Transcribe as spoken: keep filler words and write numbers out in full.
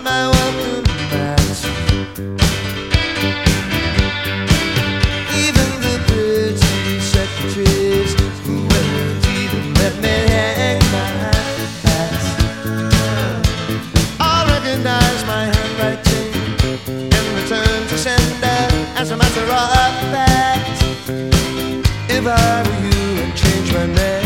my welcome mats. Even the pretty secretaries wouldn't even let me hang my hat. I'll recognize my handwriting and return to sender as a matter of fact. If I were you and changed my name,